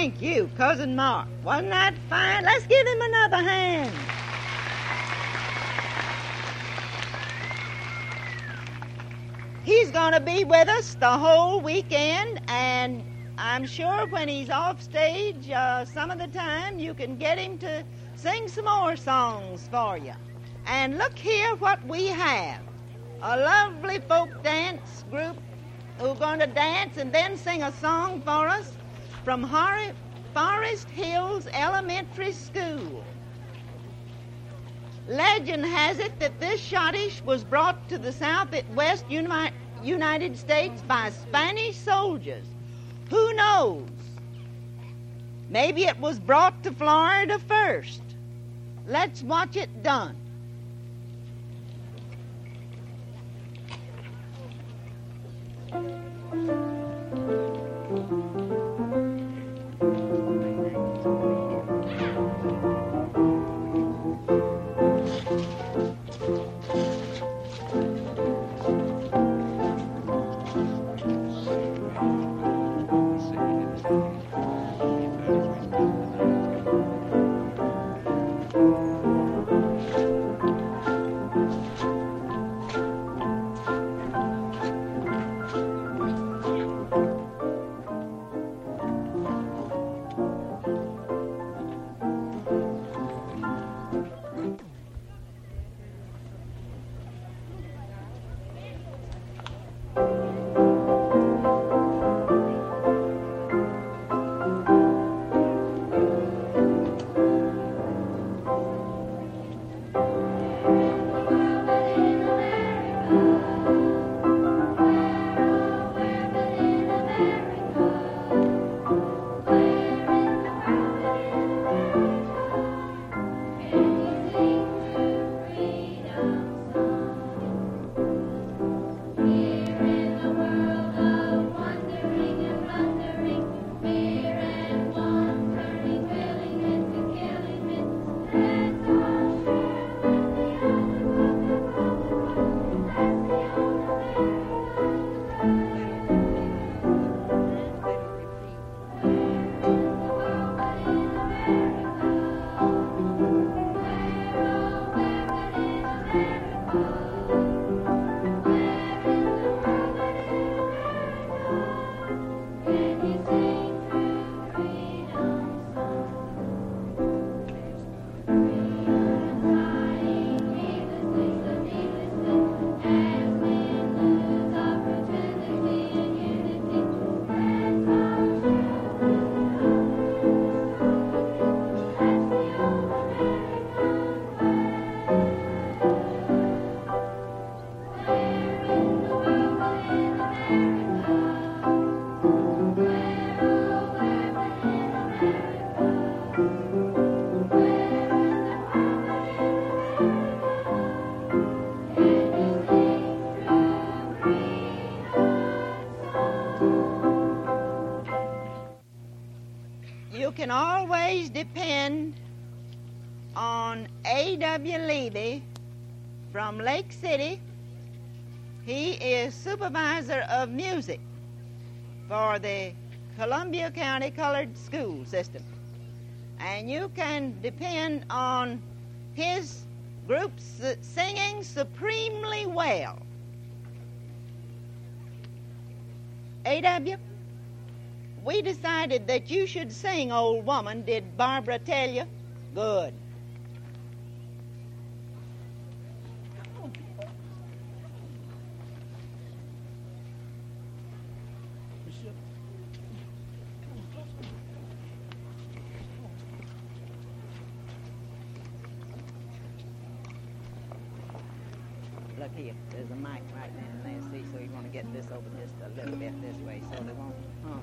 Thank you, Cousin Mark. Wasn't that fine? Let's give him another hand. He's going to be with us the whole weekend, and I'm sure when he's off stage some of the time you can get him to sing some more songs for you. And look here what we have. A lovely folk dance group who are going to dance and then sing a song for us from Forest Hills Elementary School. Legend has it that this schottische was brought to the Southwest United States by Spanish soldiers. Who knows? Maybe it was brought to Florida first. Let's watch it done. You can always depend on A.W. Levy from Lake City. He is supervisor of music for the Columbia County Colored School System. And you can depend on his groups singing supremely well. A.W., we decided that you should sing, old woman. Did Barbara tell you? Good. Look here, there's a mic right in there, see, so you want to get this over just a little bit this way so they won't hum.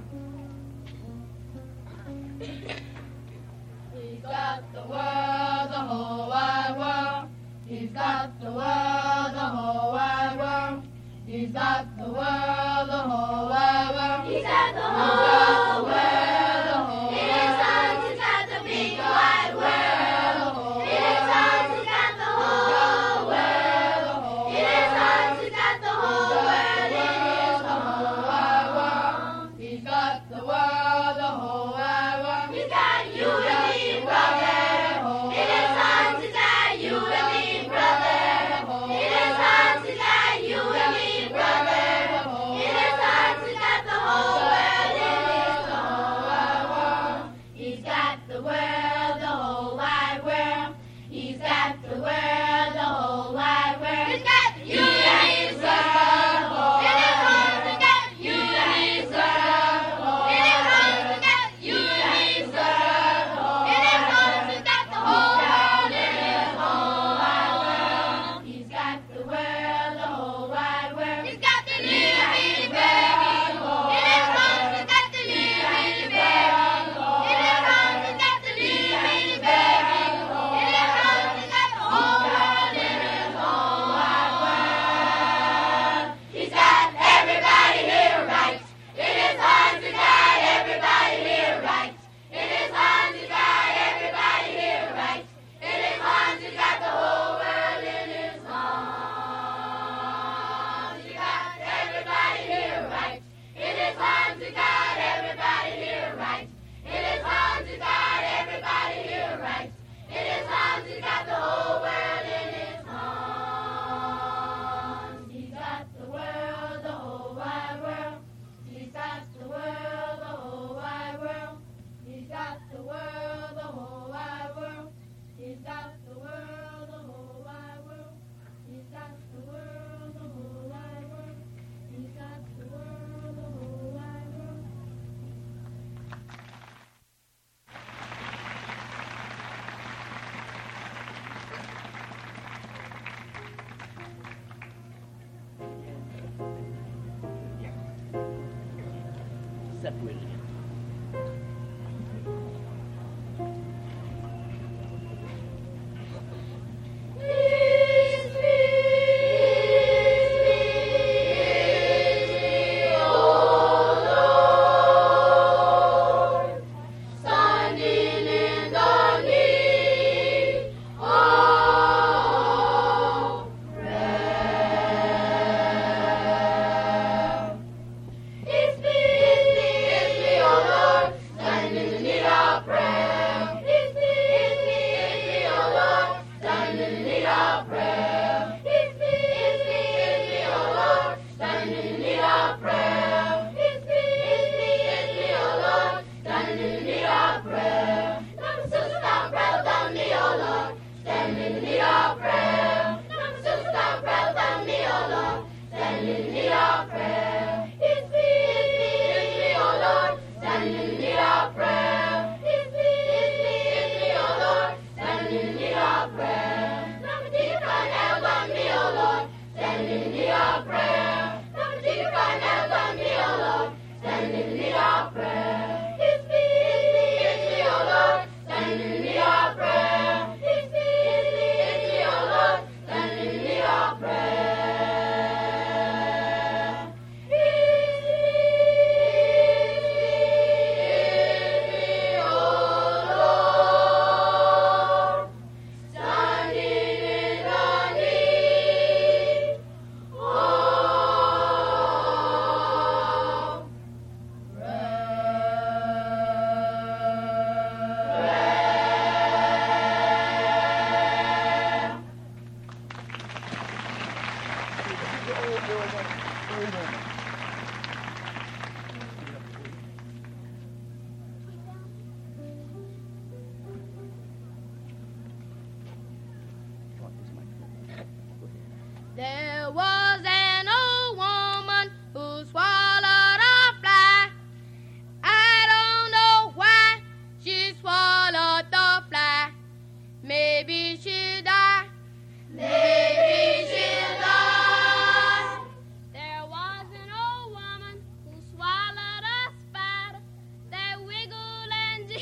He's got the world, the whole wide world. He's got the world, the whole wide world. He's got the world, the whole wide world. He's got the whole world, the whole in his arms, he's got the big wide world. In his arms, he's got the whole world. In his arms, he's got the whole world. It is the whole wide world. He's got the world, the whole wide world.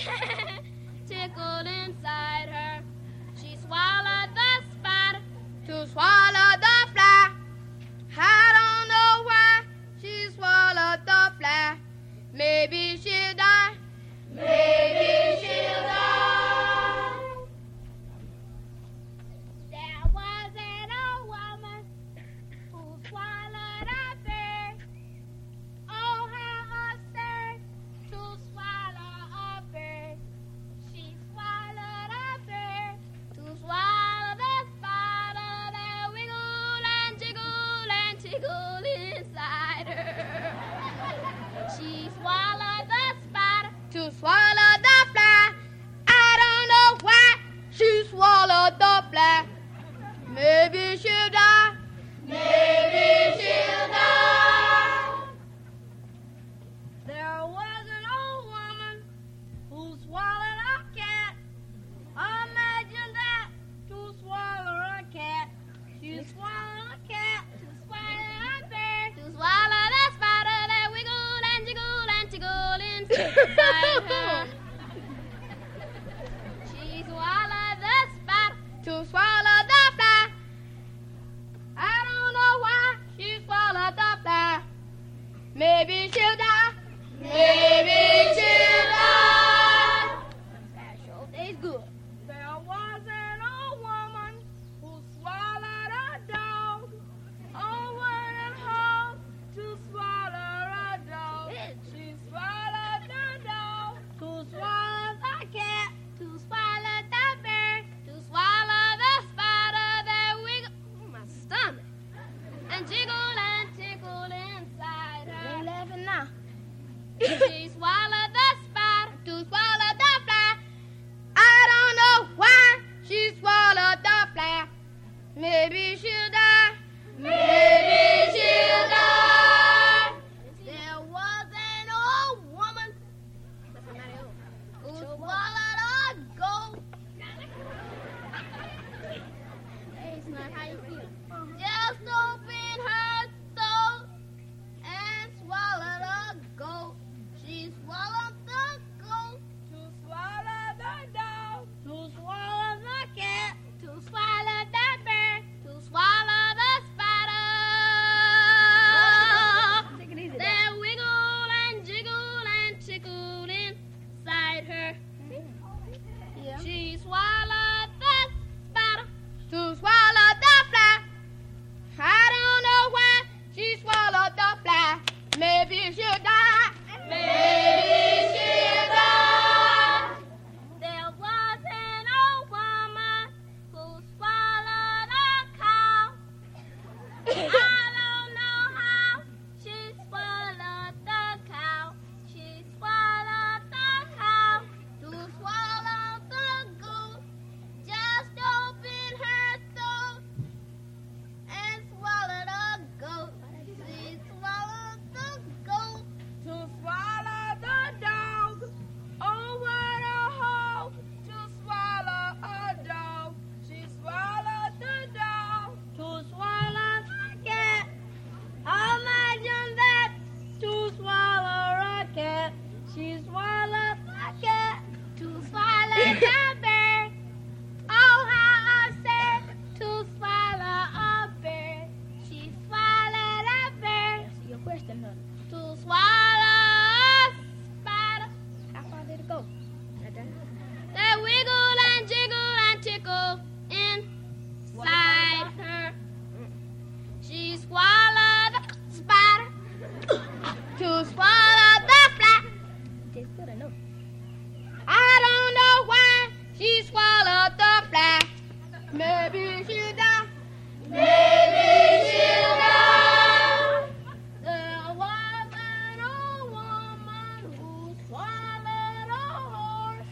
tickled inside her. She swallowed the spider to swallow the fly. I don't know why she swallowed the fly. Maybe she'll die. Maybe she'll die. There was an old woman who swallowed a bird. Oh, how absurd to swallow a bird. She swallowed a bird to swallow the spider that wiggled and jiggled and tickled inside her. She swallowed the spider to swallow the fly. I don't know why she swallowed the fly. Maybe she'll die. Maybe she'll die. There was an old woman who swallowed a cat. Imagine that, to swallow a cat. She swallowed a cat to swallow a bird. To swallow the spider that wiggled and jiggled and tickled inside her. She swallowed the spider to swallow the fly. I don't know why she swallowed the fly. Maybe she'll die. Maybe she'll die. That sure tastes good. There was an old woman who swallowed a dog. Over and home to swallow a dog. She swallowed the dog to swallow the cat. To swallow the bird. To swallow the spider that wiggled. Oh, my stomach. And jiggled and tickled inside her. Ain't laughing now. She swallowed the spider to swallow the fly. I don't know why she swallowed the fly. Maybe she'll die. Maybe she'll die. There was an old woman who swallowed a goat. Hey, it's not how you feel. Just open her throat and swallowed a goat. She swallowed the goat to swallow the dog, to swallow the cat, to swallow the bird, to swallow the spider. That wiggled and jiggled and tickled inside her. She swallowed the spider to swallow the fly. I don't know why she swallowed the fly. Maybe she'll die. Maybe she'll die. There was an old woman who swallowed a cow. I don't know how she swallowed the cow. She swallowed the cow to swallow the goat. Just open her throat and swallowed a goat. She swallowed the goat to swallow the dog. Over the hole to swallow a dog. She swallowed the dog to swallow the cat. Imagine that, to swallow a cat. She swallowed the cat to swallow the bird. Oh, how absurd to swallow a bird. She swallowed a bird. That's your question, honey. To swallow a spider. How far did it go? That wiggled and jiggled and tickled inside her. She swallowed the spider to swallow the fly. Tastes good, I know. I don't know why she swallowed the fly. Maybe she'll die. Maybe she'll die. There was an old woman who swallowed a horse.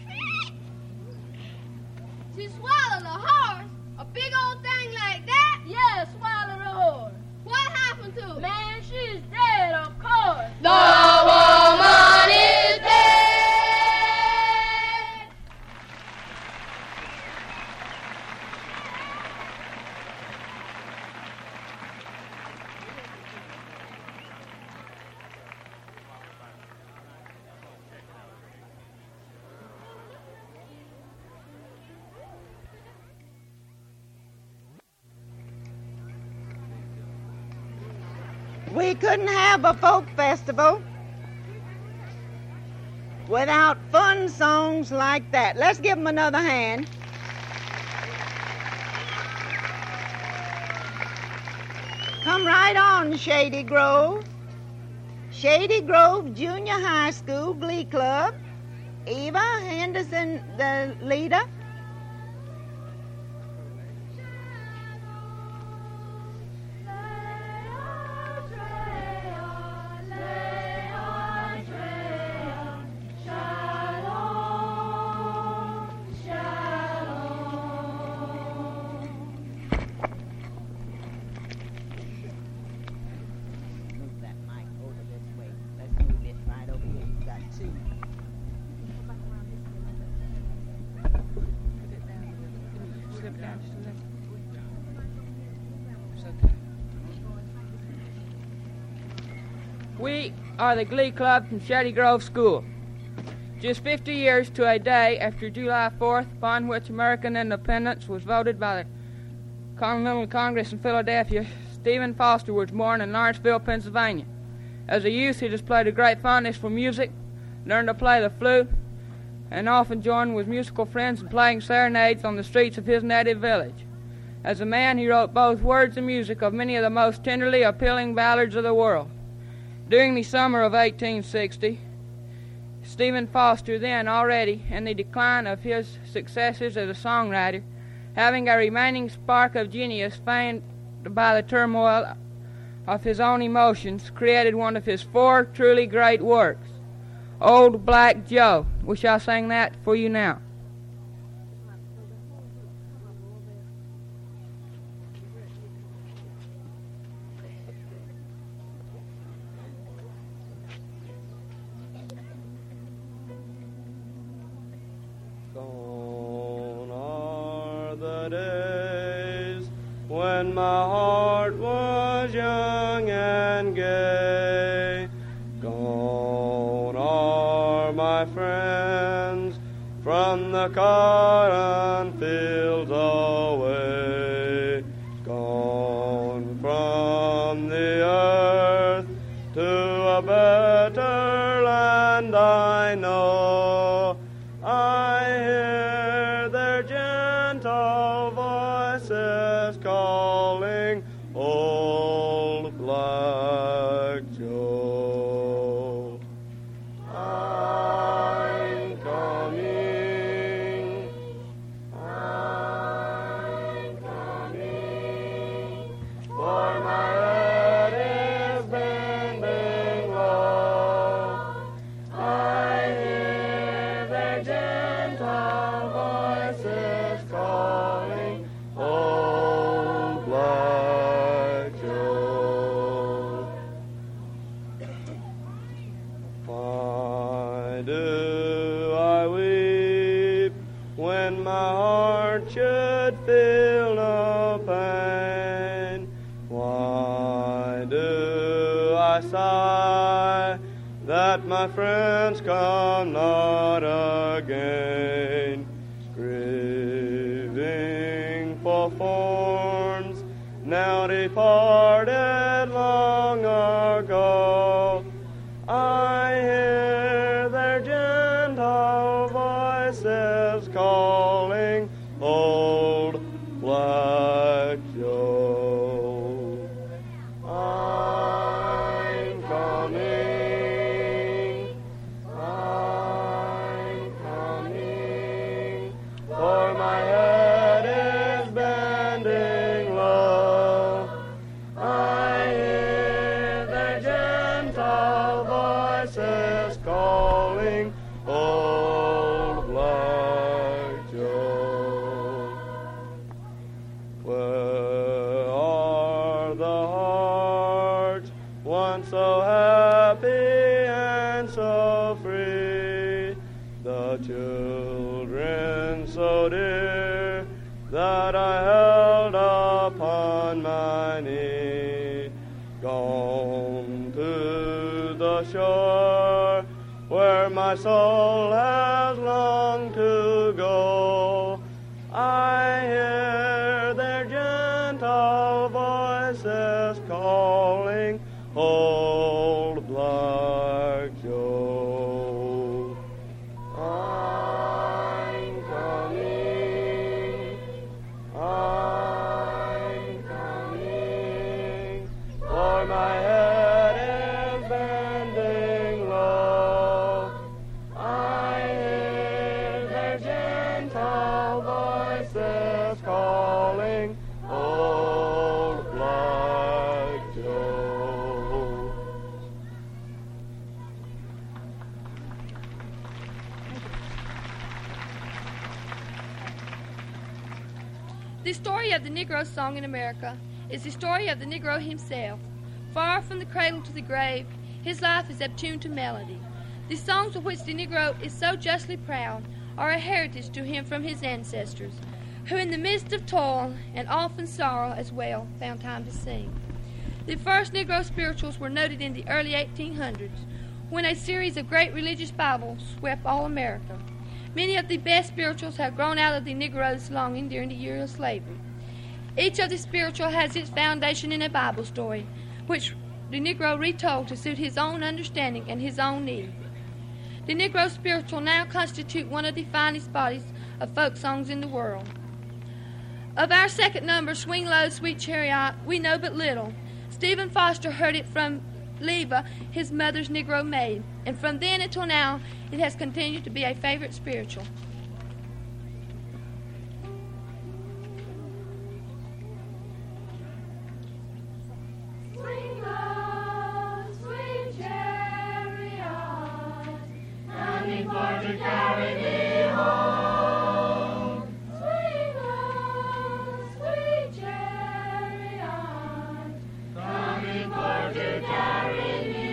She swallowed a horse? A big old thing like that? Yeah, swallowed a horse. What happened to her? Man, she's dead, of course. The woman is dead. We couldn't have a folk festival without fun songs like that. Let's give them another hand. Come right on, Shady Grove. Shady Grove Junior High School Glee Club. Eva Henderson, the leader. We are the Glee Club from Shady Grove School. Just 50 years to a day after July 4th, upon which American independence was voted by the Continental Congress in Philadelphia, Stephen Foster was born in Lawrenceville, Pennsylvania. As a youth, he displayed a great fondness for music, learned to play the flute, and often joined with musical friends in playing serenades on the streets of his native village. As a man, he wrote both words and music of many of the most tenderly appealing ballads of the world. During the summer of 1860, Stephen Foster, then already in the decline of his successes as a songwriter, having a remaining spark of genius fanned by the turmoil of his own emotions, created one of his 4 truly great works, Old Black Joe. We shall sing that for you now. When my heart was young and gay, gone are my friends from the cotton fields away, gone from the earth to a better land I know. I hear their gentle voices calling, Old Black Joe. I'm coming, for my head is bending low. I hear their gentle voices calling, Old Black Joe. Why do I weep when my heart should feel no pain? Why do I sigh that my friends come not again? Grieving for forms now departed long ago, I hear their gentle voices calling, Old Black Joe. I'm coming, for my head is bending low. I hear their gentle voices calling, Old Black Joe. Where are the hearts once so happy and so free? The children so dear that I held upon my knee, gone to the shore where my soul has longed to go. I hear their gentle voices calling, their gentle voices calling, Old Black Joe. The story of the Negro song in America is the story of the Negro himself. Far from the cradle to the grave, his life is attuned to melody. The songs of which the Negro is so justly proud are a heritage to him from his ancestors, who in the midst of toil and often sorrow as well found time to sing. The first Negro spirituals were noted in the early 1800s, when a series of great religious Bibles swept all America. Many of the best spirituals have grown out of the Negro's longing during the years of slavery. Each of the spiritual has its foundation in a Bible story, which the Negro retold to suit his own understanding and his own need. The Negro spiritual now constitute one of the finest bodies of folk songs in the world. Of our second number, Swing Low, Sweet Chariot, we know but little. Stephen Foster heard it from Leva, his mother's Negro maid, and from then until now, it has continued to be a favorite spiritual. Swing low, sweet chariot, coming for to carry me home. Swing low, sweet chariot, coming for to carry me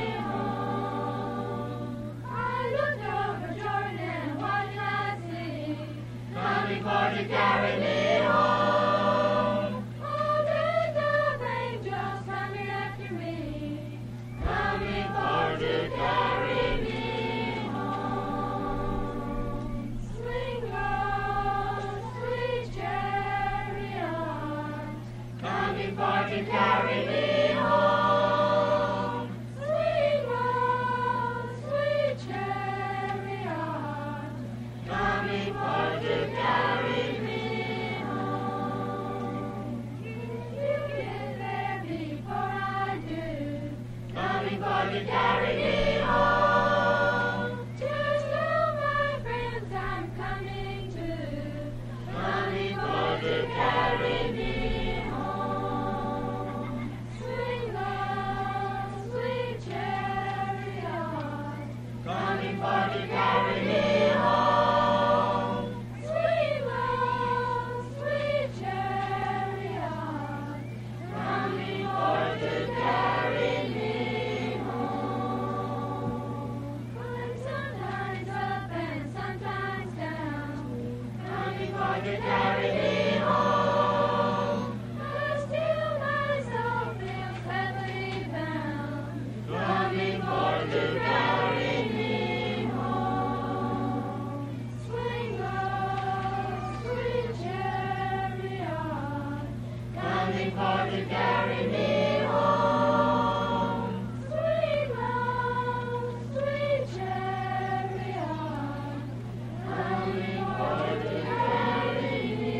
home. I looked over Jordan and what did I see? Coming for to carry me home. All days of angels coming after me, coming for to carry me home. Swing low, sweet chariot, coming for to carry me home. Swing low, sweet chariot, coming for to carry me home. You get there before I do, coming for to carry me home. Just tell my friends I'm coming too, coming for to carry me home. Swing low, sweet chariot, coming for to carry me home. Swing low, sweet chariot, coming for to carry me home. I'm sometimes up and sometimes down, coming for to carry me home. But still my soul feels heavily bound, coming for to carry me home. Swing low, sweet chariot, coming for to carry me home. Swing low, sweet chariot, coming for to carry me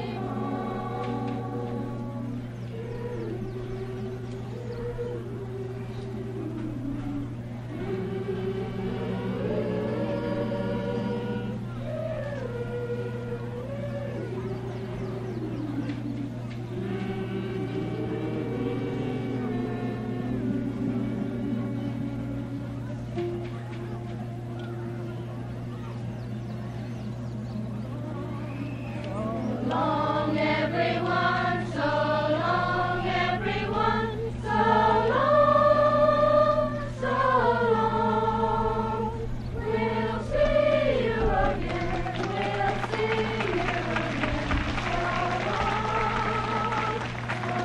long, everyone, so long, everyone, so long, so long. We'll see you again, we'll see you again, so long, so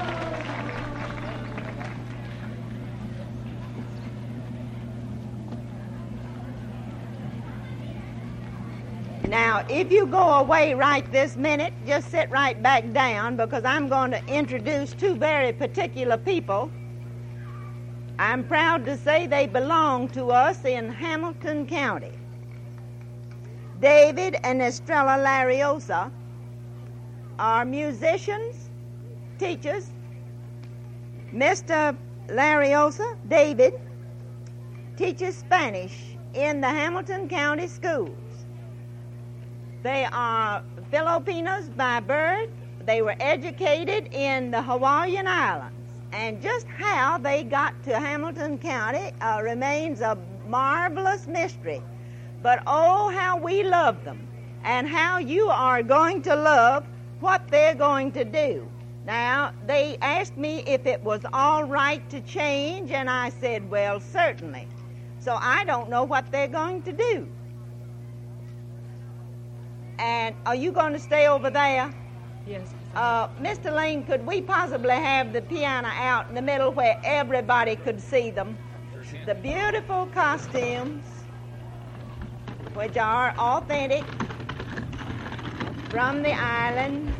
Now, if you go away right this minute, just sit right back down because I'm going to introduce two very particular people. I'm proud to say they belong to us in Hamilton County. David and Estrella Lariosa are musicians, teachers. Mr. Lariosa, David, teaches Spanish in the Hamilton County schools. They are Filipinos by birth. They were educated in the Hawaiian Islands. And just how they got to Hamilton County remains a marvelous mystery. But oh, how we love them, and how you are going to love what they're going to do. Now, they asked me if it was all right to change, and I said, well, certainly. So I don't know what they're going to do. And are you going to stay over there? Yes. Mr. Lane, could we possibly have the piano out in the middle where everybody could see them? The beautiful costumes, which are authentic from the islands.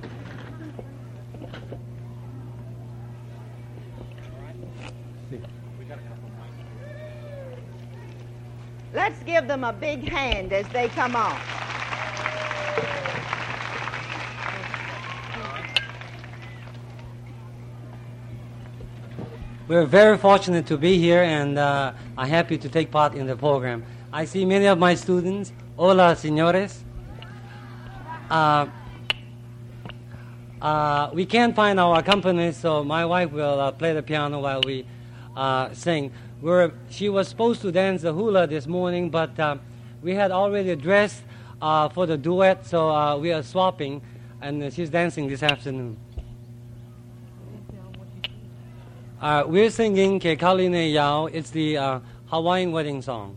Let's give them a big hand as they come on. We're very fortunate to be here and are happy to take part in the program. I see many of my students. Hola, señores. We can't find our accompanist, so my wife will play the piano while we sing. She was supposed to dance the hula this morning, but we had already dressed for the duet, so we are swapping, and she's dancing this afternoon. We're singing Ke Kaline Yao. It's the Hawaiian wedding song.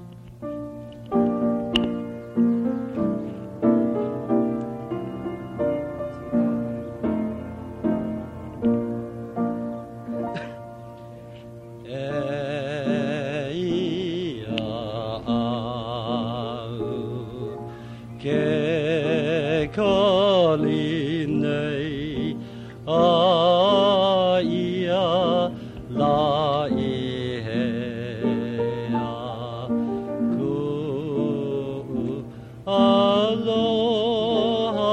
Ke Kaline La ihea ku aloha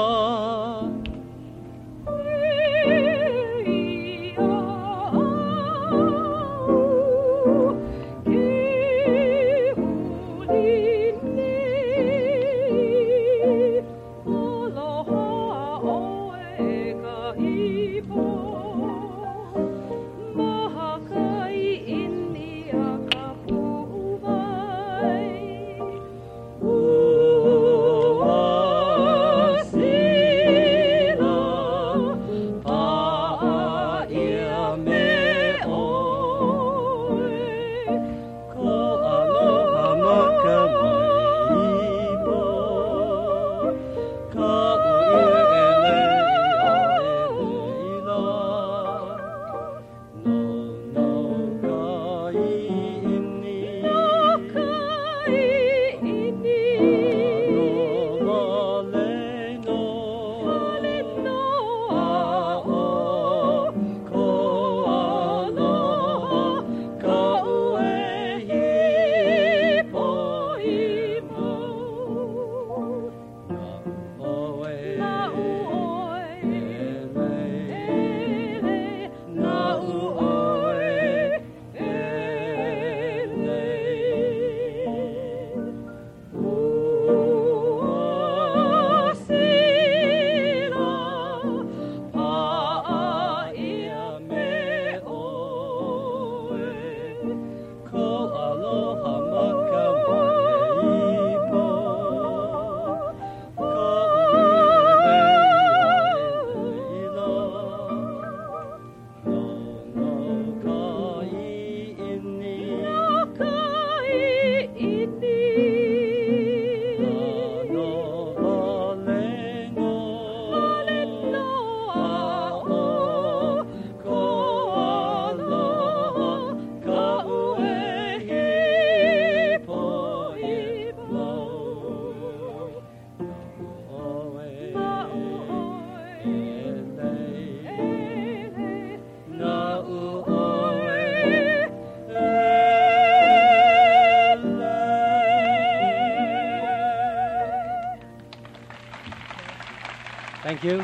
Thank you.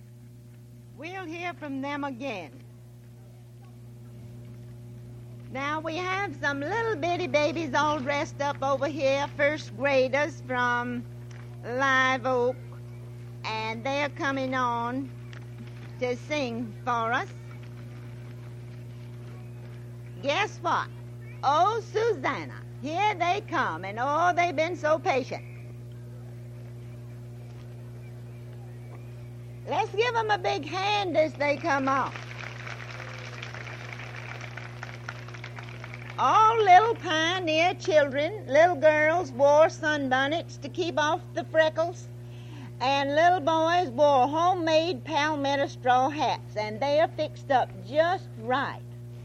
We'll hear from them again. Now Now we have some little bitty babies all dressed up over here, first graders from Live Oak, and they're coming on to sing for us. Guess what? Oh, Susanna, here they come, and oh, they've been so patient. Let's give them a big hand as they come on. All little pioneer children, little girls wore sunbonnets to keep off the freckles, and little boys wore homemade palmetto straw hats, and they are fixed up just right.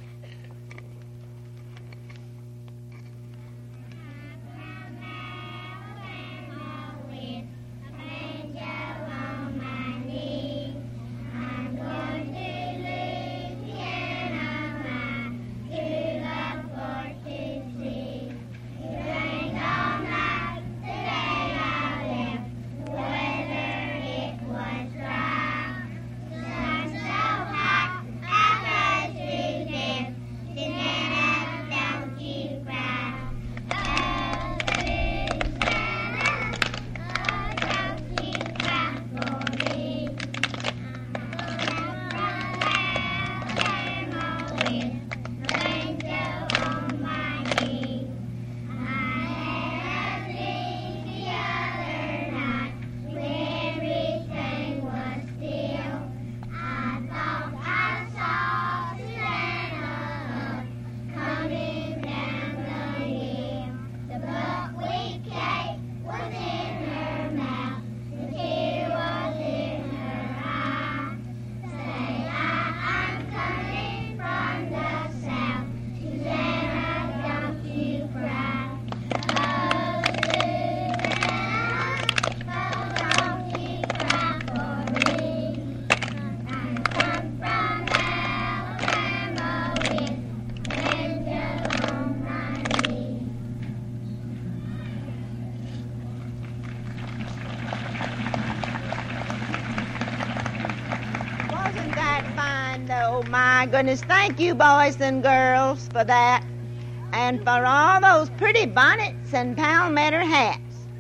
My goodness, thank you, boys and girls, for that, and for all those pretty bonnets and palmetto hats.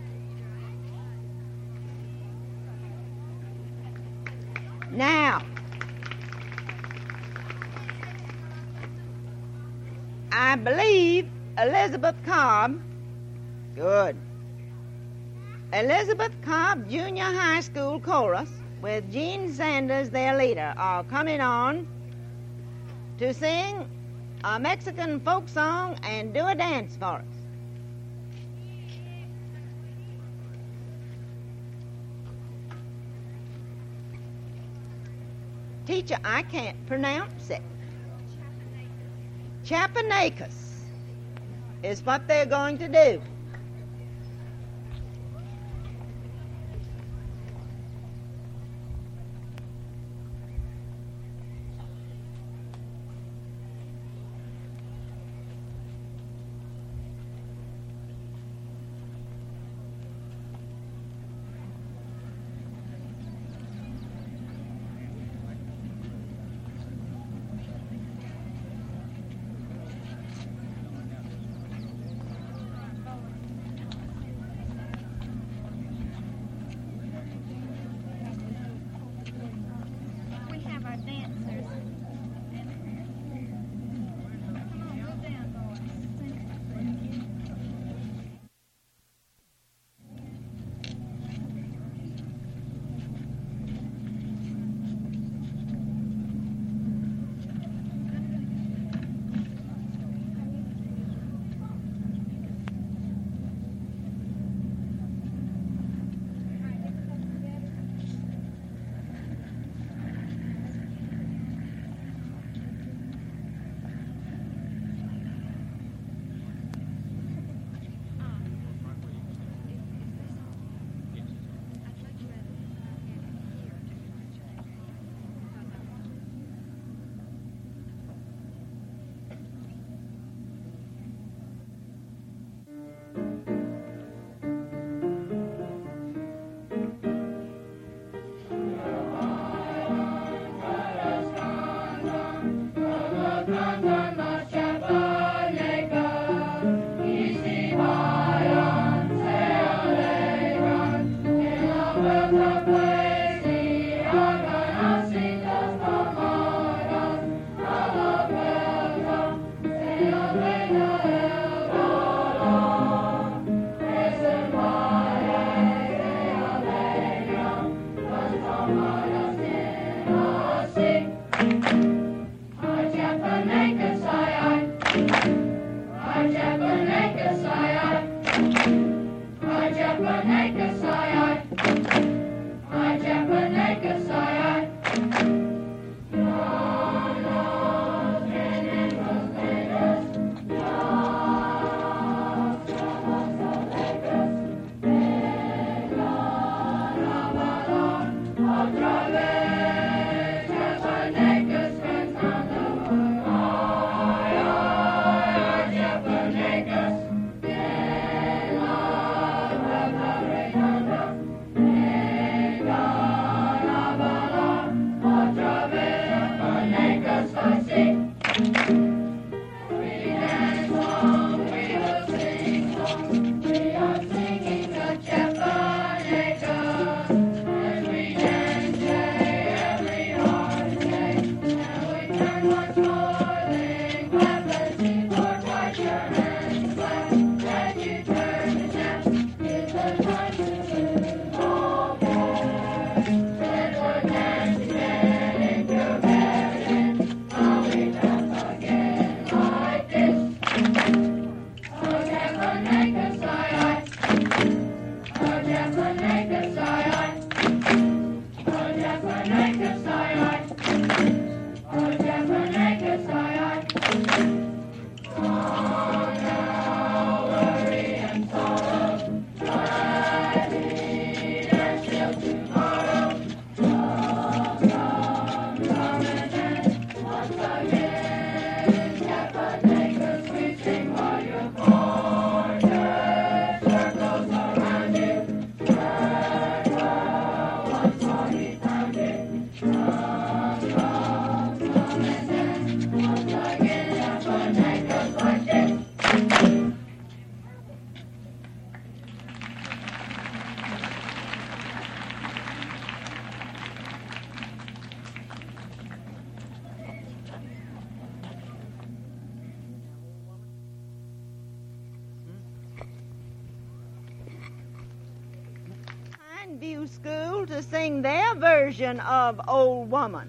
Now, I believe Elizabeth Cobb, good, Elizabeth Cobb Junior High School Chorus, with Gene Sanders, their leader, are coming on to sing a Mexican folk song and do a dance for us. Teacher, I can't pronounce it. Chapanacus is what they're going to do. Lakeview School to sing their version of Old Woman.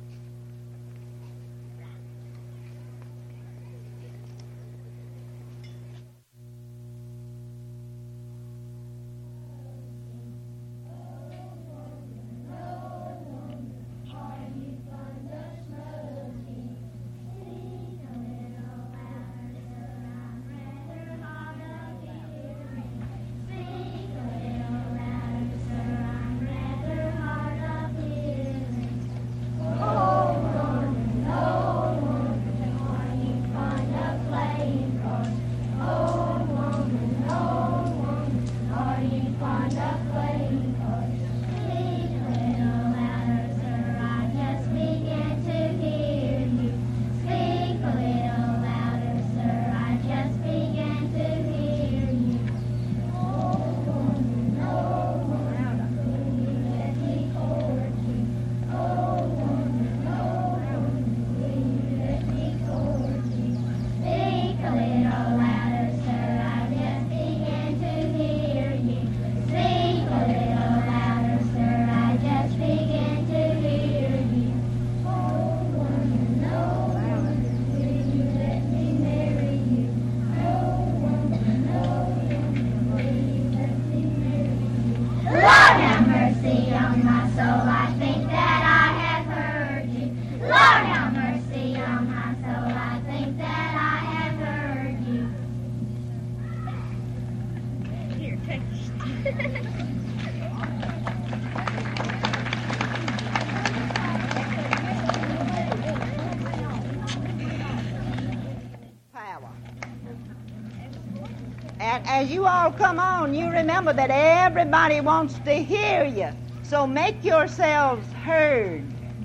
And as you all come on, you remember that everybody wants to hear you. So make yourselves heard.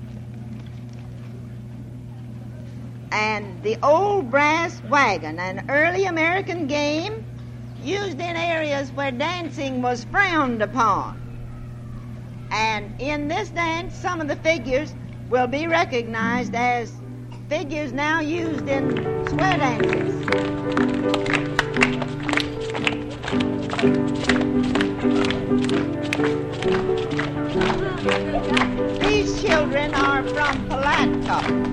And the old brass wagon, an early American game used in areas where dancing was frowned upon. And in this dance, some of the figures will be recognized as figures now used in square dances. These children are from Palatka.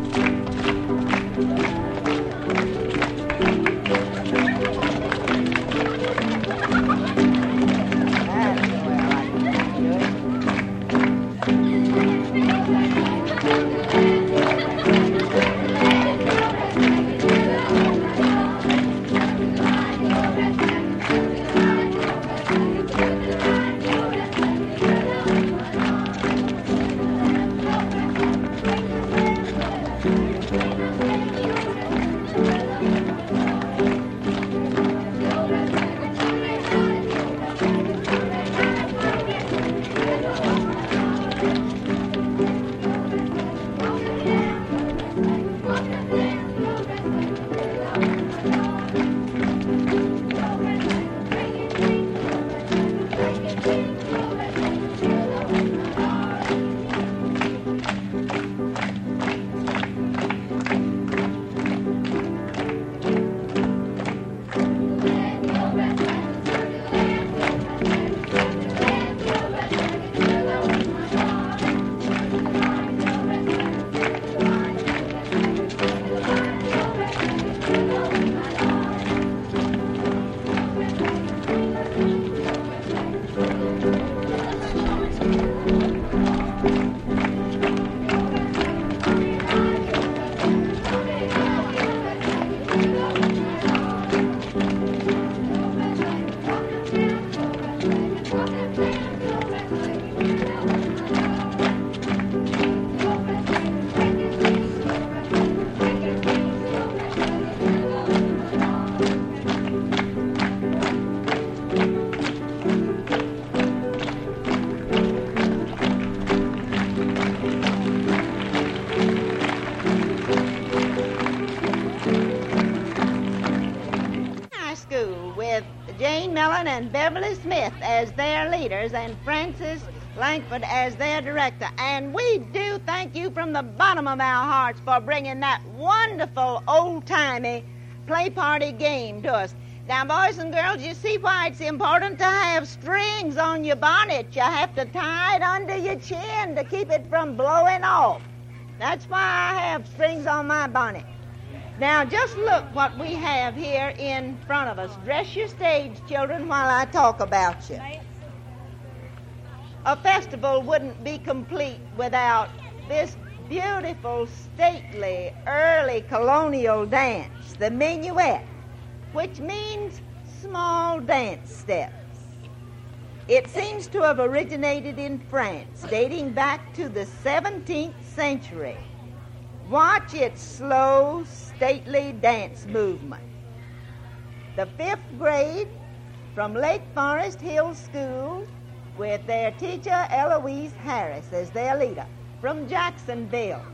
And Beverly Smith as their leaders and Francis Langford as their director. And we do thank you from the bottom of our hearts for bringing that wonderful old-timey play party game to us. Now, boys and girls, you see why it's important to have strings on your bonnet. You have to tie it under your chin to keep it from blowing off. That's why I have strings on my bonnet. Now, just look what we have here in front of us. Dress your stage, children, while I talk about you. A festival wouldn't be complete without this beautiful, stately, early colonial dance, the minuet, which means small dance steps. It seems to have originated in France, dating back to the 17th century. Watch its slow, stately dance movement. The 5th grade from Lake Forest Hill School with their teacher Eloise Harris as their leader from Jacksonville.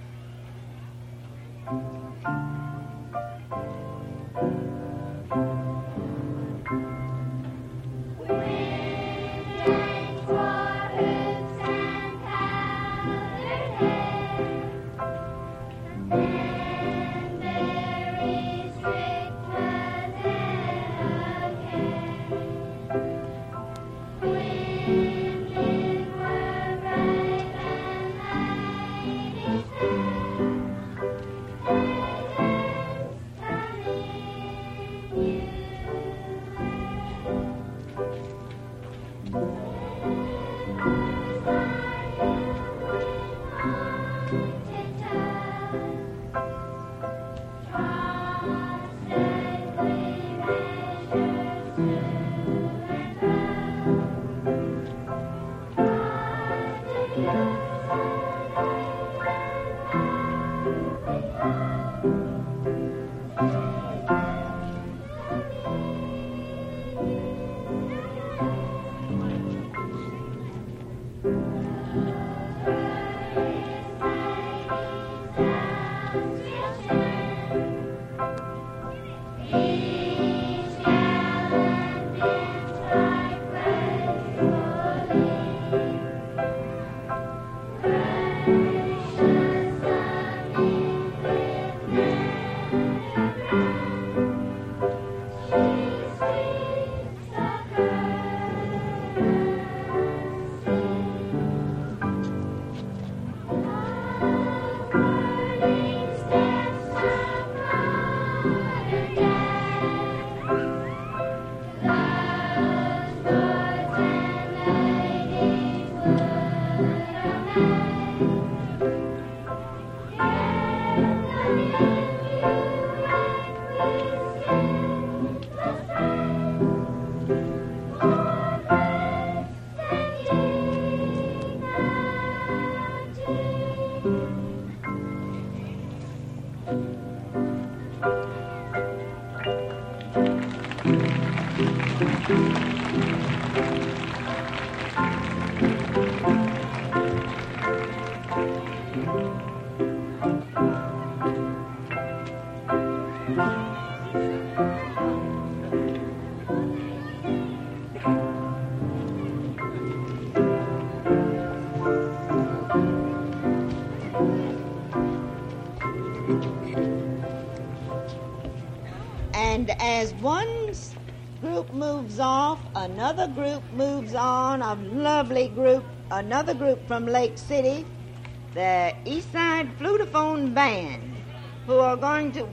And as one group moves off, another group moves on, a lovely group, another group from Lake City, the Eastside Flutophone Band, who are going to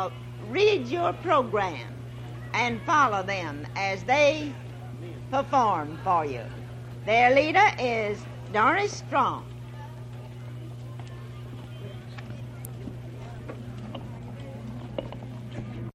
read your program and follow them as they perform for you. Their leader is Doris Strong.